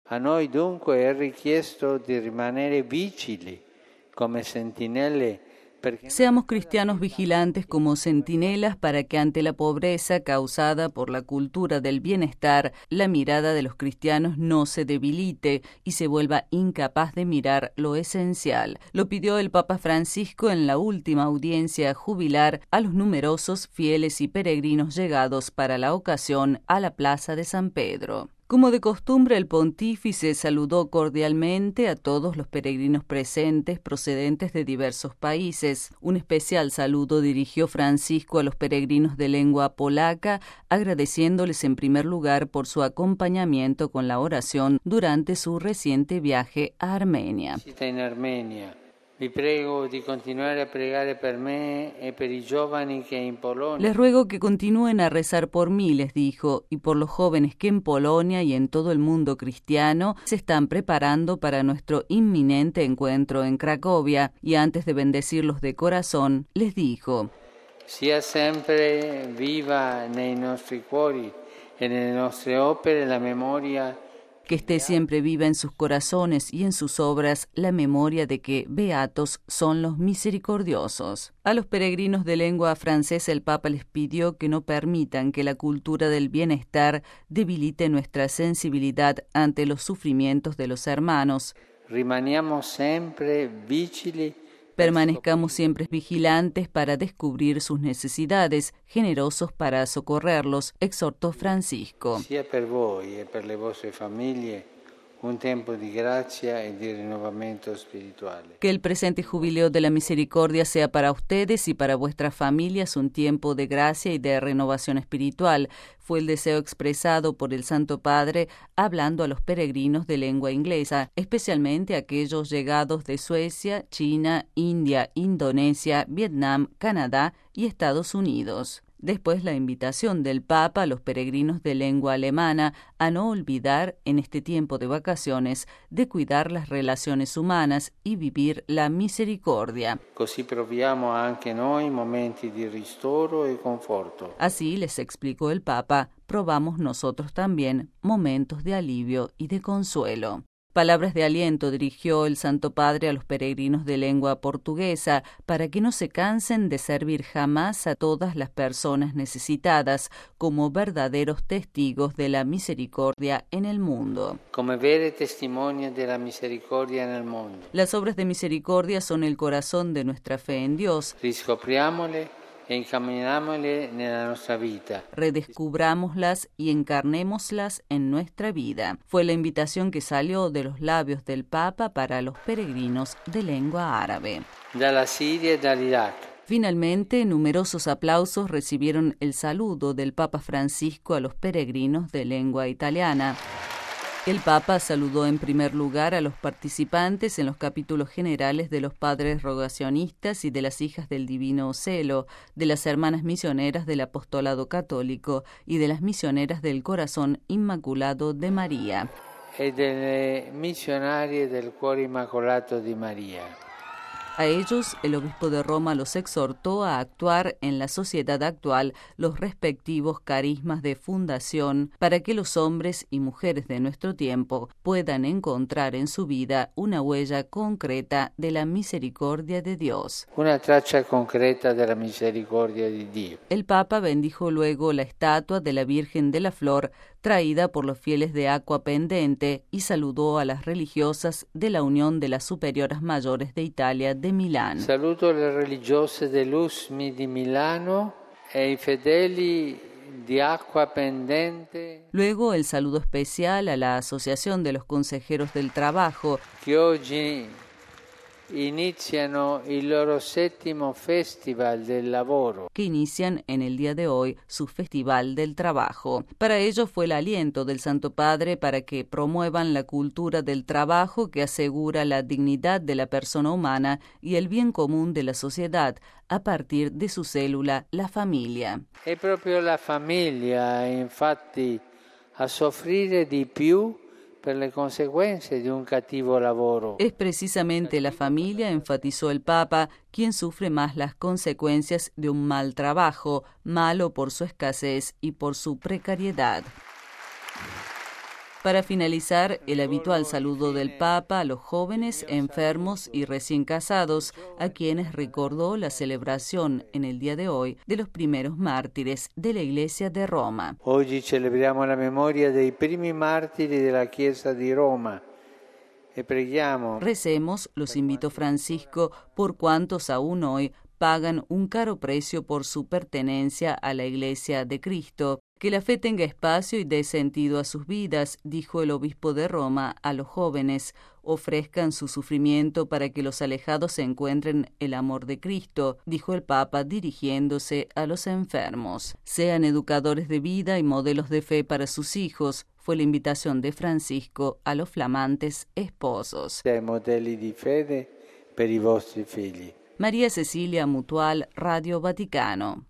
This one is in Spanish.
A noi dunque è richiesto di rimanere vigili come sentinelle. Seamos cristianos vigilantes como centinelas para que ante la pobreza causada por la cultura del bienestar, la mirada de los cristianos no se debilite y se vuelva incapaz de mirar lo esencial. Lo pidió el Papa Francisco en la última audiencia jubilar a los numerosos fieles y peregrinos llegados para la ocasión a la Plaza de San Pedro. Como de costumbre, el pontífice saludó cordialmente a todos los peregrinos presentes procedentes de diversos países. Un especial saludo dirigió Francisco a los peregrinos de lengua polaca, agradeciéndoles en primer lugar por su acompañamiento con la oración durante su reciente viaje a Armenia. En Armenia. Vi prego di continuare a pregare per me e per i giovani che in Polonia. Les ruego que continúen a rezar por mí, les dijo, y por los jóvenes que en Polonia y en todo el mundo cristiano se están preparando para nuestro inminente encuentro en Cracovia. Y antes de bendecirlos de corazón, les dijo: Sia sempre viva nei nostri cuori e nelle nostre opere la memoria. Que esté siempre viva en sus corazones y en sus obras la memoria de que beatos son los misericordiosos. A los peregrinos de lengua francesa el Papa les pidió que no permitan que la cultura del bienestar debilite nuestra sensibilidad ante los sufrimientos de los hermanos. Rimaniamo sempre vigili. Permanezcamos siempre vigilantes para descubrir sus necesidades, generosos para socorrerlos, exhortó Francisco. Sia per voi e per le vostre famiglie un tempo di grazia e di rinnovamento spirituale. Que el presente jubileo de la misericordia sea para ustedes y para vuestras familias un tiempo de gracia y de renovación espiritual. Fue el deseo expresado por el Santo Padre hablando a los peregrinos de lengua inglesa, especialmente aquellos llegados de Suecia, China, India, Indonesia, Vietnam, Canadá y Estados Unidos. Después la invitación del Papa a los peregrinos de lengua alemana a no olvidar en este tiempo de vacaciones de cuidar las relaciones humanas y vivir la misericordia. Così proviamo anche noi momenti di ristoro e conforto. Así les explicó el Papa, probamos nosotros también momentos de alivio y de consuelo. Palabras de aliento dirigió el Santo Padre a los peregrinos de lengua portuguesa para que no se cansen de servir jamás a todas las personas necesitadas como verdaderos testigos de la misericordia en el mundo. Come vere testimoni della misericordia nel mondo. Las obras de misericordia son el corazón de nuestra fe en Dios. Riscopriamole e incaminámosle nella nostra vita. Redescubrámoslas y encarnémoslas en nuestra vida. Fue la invitación que salió de los labios del Papa para los peregrinos de lengua árabe. Dalla Siria e dall'Iraq. Finalmente, numerosos aplausos recibieron el saludo del Papa Francisco a los peregrinos de lengua italiana. El Papa saludó en primer lugar a los participantes en los capítulos generales de los padres rogacionistas y de las hijas del Divino Celo, de las hermanas misioneras del apostolado católico y de las misioneras del Corazón Inmaculado de María. E delle missionarie del Cuore Immacolato di María. A ellos, el obispo de Roma los exhortó a actuar en la sociedad actual los respectivos carismas de fundación para que los hombres y mujeres de nuestro tiempo puedan encontrar en su vida una huella concreta de la misericordia de Dios. Una traccia concreta della misericordia di Dio. El Papa bendijo luego la estatua de la Virgen de la Flor traída por los fieles de Acqua Pendente y saludó a las religiosas de la Unión de las Superioras Mayores de Italia de Milán. Saluto le religiose dell'USMI di Milano e i fedeli di Acqua Pendente. Luego el saludo especial a la Asociación de los Consejeros del Trabajo, che oggi iniziano il loro 7° Festival del Lavoro. Que inician en el día de hoy su Festival del Trabajo. Para ellos fue el aliento del Santo Padre para que promuevan la cultura del trabajo que asegura la dignidad de la persona humana y el bien común de la sociedad a partir de su célula, la familia. È proprio la famiglia, infatti, a soffrire di più per le conseguenze di un cattivo lavoro. Es precisamente la familia, enfatizó el Papa, quien sufre más las consecuencias de un mal trabajo, malo por su escasez y por su precariedad. Para finalizar, el habitual saludo del Papa a los jóvenes, enfermos y recién casados, a quienes recordó la celebración en el día de hoy de los primeros mártires de la Iglesia de Roma. Oggi celebriamo la memoria dei primi martiri della Chiesa di Roma. E preghiamo. Recemos, los invitó Francisco, por cuantos aún hoy pagan un caro precio por su pertenencia a la Iglesia de Cristo. Que la fe tenga espacio y dé sentido a sus vidas, dijo el obispo de Roma a los jóvenes. Ofrezcan su sufrimiento para que los alejados encuentren el amor de Cristo, dijo el Papa dirigiéndose a los enfermos. Sean educadores de vida y modelos de fe para sus hijos, fue la invitación de Francisco a los flamantes esposos. Sei modelli di fede per i vostri figli. María Cecilia Mutual, Radio Vaticano.